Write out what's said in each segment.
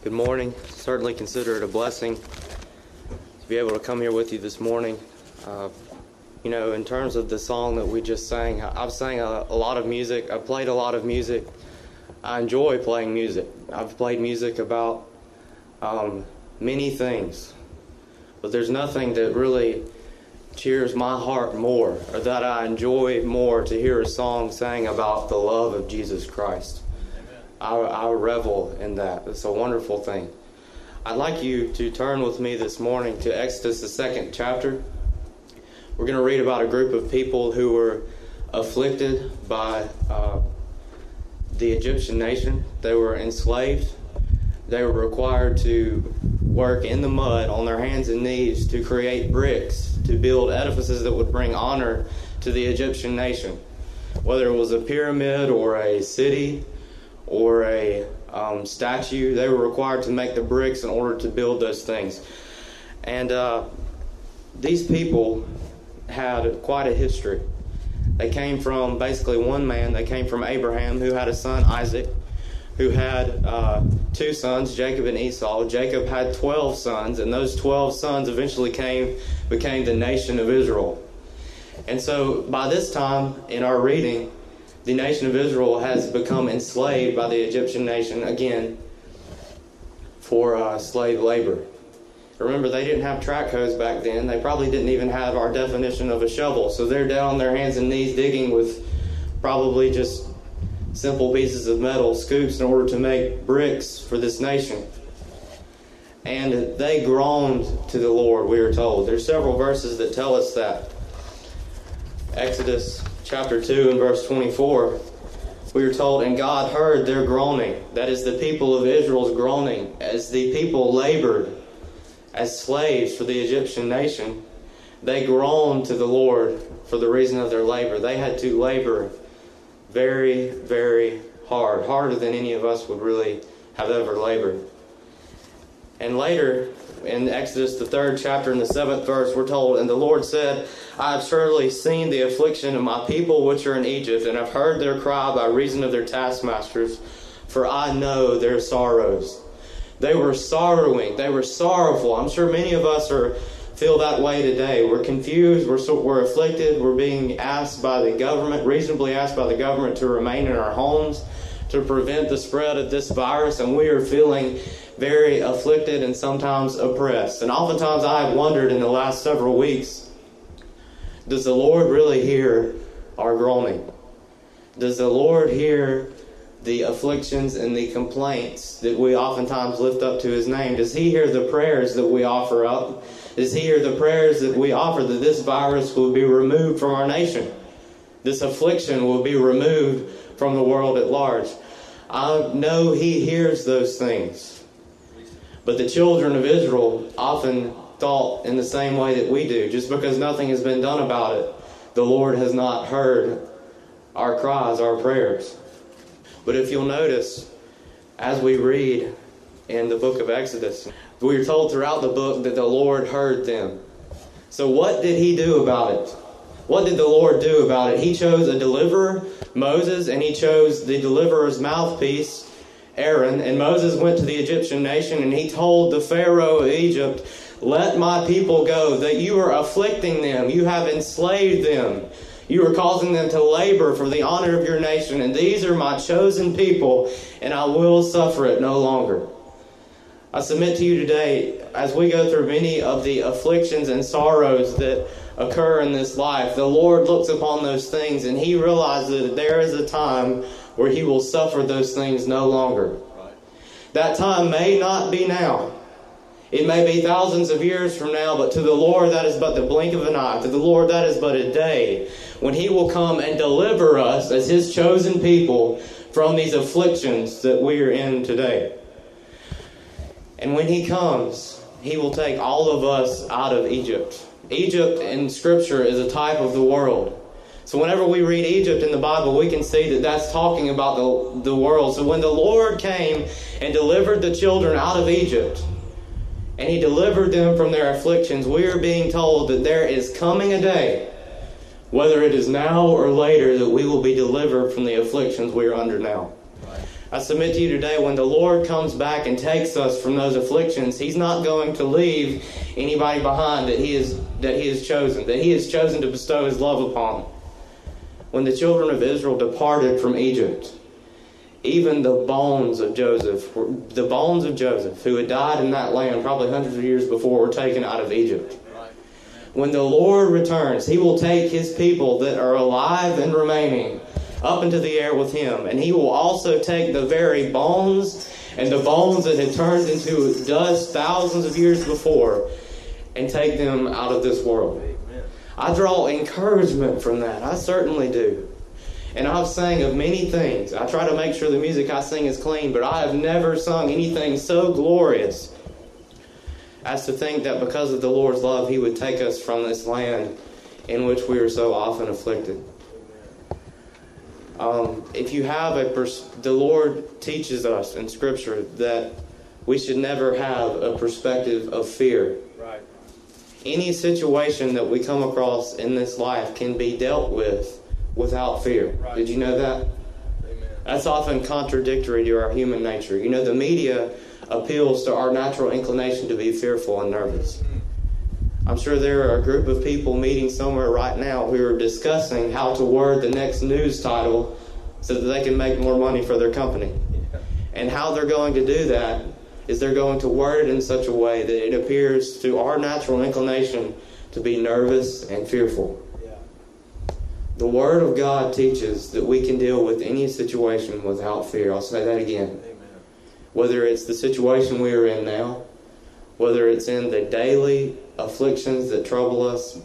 Good morning. Certainly consider it a blessing to be able to come here with you this morning. In terms of the song that we just sang, I've sang a lot of music. I've played a lot of music. I enjoy playing music. I've played music about many things, but there's nothing that really cheers my heart more, or that I enjoy more, to hear a song sang about the love of Jesus Christ. I revel in that. It's a wonderful thing. I'd like you to turn with me this morning to Exodus, the 2nd chapter. We're going to read about a group of people who were afflicted by the Egyptian nation. They were enslaved. They were required to work in the mud on their hands and knees to create bricks, to build edifices that would bring honor to the Egyptian nation. Whether it was a pyramid or a city or a statue, they were required to make the bricks in order to build those things. And these people had quite a history. They came from basically one man. They came from Abraham, who had a son, Isaac, who had two sons, Jacob and Esau. Jacob had 12 sons, and those 12 sons eventually became the nation of Israel. And so by this time in our reading, the nation of Israel has become enslaved by the Egyptian nation again for slave labor. Remember, they didn't have track hoes back then. They probably didn't even have our definition of a shovel. So they're down on their hands and knees digging with probably just simple pieces of metal, scoops, in order to make bricks for this nation. And they groaned to the Lord, we are told. There's several verses that tell us that. Exodus chapter 2 and verse 24, we are told, "And God heard their groaning," that is, the people of Israel's groaning, as the people labored as slaves for the Egyptian nation. They groaned to the Lord for the reason of their labor. They had to labor very, very hard, harder than any of us would really have ever labored. And later, in Exodus, the 3rd chapter, in the 7th verse, we're told, "And the Lord said, I have surely seen the affliction of my people which are in Egypt, and have heard their cry by reason of their taskmasters, for I know their sorrows." They were sorrowing. They were sorrowful. I'm sure many of us feel that way today. We're confused. We're afflicted. We're being asked by the government, reasonably asked by the government, to remain in our homes to prevent the spread of this virus, and we are feeling very afflicted and sometimes oppressed. And oftentimes I have wondered in the last several weeks, does the Lord really hear our groaning? Does the Lord hear the afflictions and the complaints that we oftentimes lift up to His name? Does He hear the prayers that we offer up? Does He hear the prayers that we offer that this virus will be removed from our nation? This affliction will be removed from the world at large. I know He hears those things. But the children of Israel often thought in the same way that we do. Just because nothing has been done about it, the Lord has not heard our cries, our prayers. But if you'll notice, as we read in the book of Exodus, we are told throughout the book that the Lord heard them. So what did He do about it? What did the Lord do about it? He chose a deliverer, Moses, and He chose the deliverer's mouthpiece, Aaron. And Moses went to the Egyptian nation, and he told the Pharaoh of Egypt, "Let my people go, that you are afflicting them. You have enslaved them. You are causing them to labor for the honor of your nation. And these are my chosen people, and I will suffer it no longer." I submit to you today, as we go through many of the afflictions and sorrows that occur in this life, the Lord looks upon those things, and He realizes that there is a time where He will suffer those things no longer. That time may not be now. It may be thousands of years from now, but to the Lord that is but the blink of an eye. To the Lord that is but a day, when He will come and deliver us as His chosen people from these afflictions that we are in today. And when He comes, He will take all of us out of Egypt. Egypt in Scripture is a type of the world. So whenever we read Egypt in the Bible, we can see that that's talking about the world. So when the Lord came and delivered the children out of Egypt, and He delivered them from their afflictions, we are being told that there is coming a day, whether it is now or later, that we will be delivered from the afflictions we are under now. I submit to you today, when the Lord comes back and takes us from those afflictions, He's not going to leave anybody behind that He has chosen to bestow His love upon. When the children of Israel departed from Egypt, even the bones of Joseph, who had died in that land probably hundreds of years before, were taken out of Egypt. When the Lord returns, He will take His people that are alive and remaining up into the air with Him. And He will also take the very bones and the bones that had turned into dust thousands of years before and take them out of this world. I draw encouragement from that. I certainly do. And I've sang of many things. I try to make sure the music I sing is clean, but I have never sung anything so glorious as to think that because of the Lord's love, He would take us from this land in which we are so often afflicted. If you have the Lord teaches us in Scripture that we should never have a perspective of fear. Right. Any situation that we come across in this life can be dealt with without fear. Right. Did you know that? Amen. That's often contradictory to our human nature. You know, the media appeals to our natural inclination to be fearful and nervous. I'm sure there are a group of people meeting somewhere right now who are discussing how to word the next news title so that they can make more money for their company. Yeah. And how they're going to do that is they're going to word it in such a way that it appears to our natural inclination to be nervous and fearful. Yeah. The Word of God teaches that we can deal with any situation without fear. I'll say that again. Amen. Whether it's the situation we are in now, whether it's in the daily afflictions that trouble us,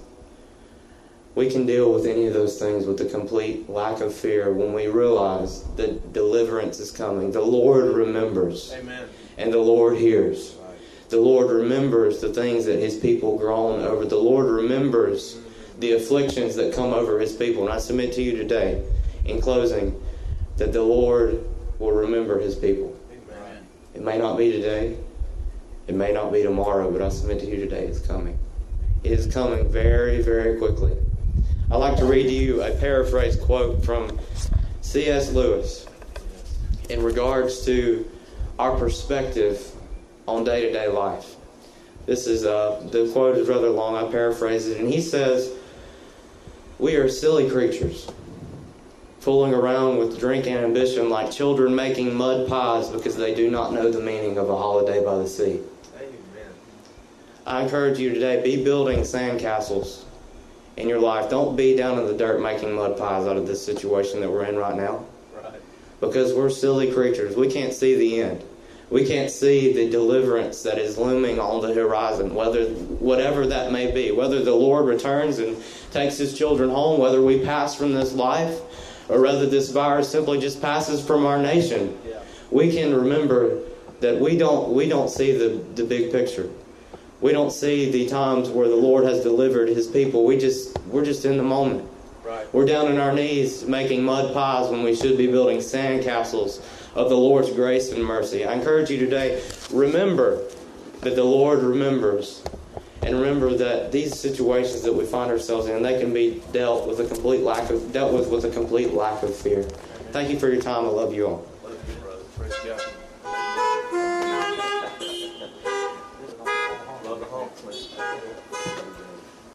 we can deal with any of those things with a complete lack of fear when we realize that deliverance is coming. The Lord remembers. Amen. And the Lord hears. Right. The Lord remembers the things that His people groan over. The Lord remembers the afflictions that come over His people. And I submit to you today, in closing, that the Lord will remember His people. Amen. It may not be today. It may not be tomorrow, but I submit to you today, it's coming. It is coming very, very quickly. I'd like to read to you a paraphrase quote from C.S. Lewis in regards to our perspective on day-to-day life. This is the quote is rather long. I paraphrase it, and he says, "We are silly creatures, fooling around with drink and ambition like children making mud pies because they do not know the meaning of a holiday by the sea." Amen. I encourage you today, be building sandcastles in your life. Don't be down in the dirt making mud pies out of this situation that we're in right now. Right. Because we're silly creatures. We can't see the end. We can't see the deliverance that is looming on the horizon, whatever that may be. Whether the Lord returns and takes His children home, whether we pass from this life, or whether this virus simply just passes from our nation. Yeah. We can remember that we don't see the big picture. We don't see the times where the Lord has delivered His people. We're just in the moment. Right. We're down on our knees making mud pies when we should be building sandcastles of the Lord's grace and mercy. I encourage you today, remember that the Lord remembers. And remember that these situations that we find ourselves in, they can be dealt with with a complete lack of fear. Thank you for your time. I love you all. Love you, brother. Praise God.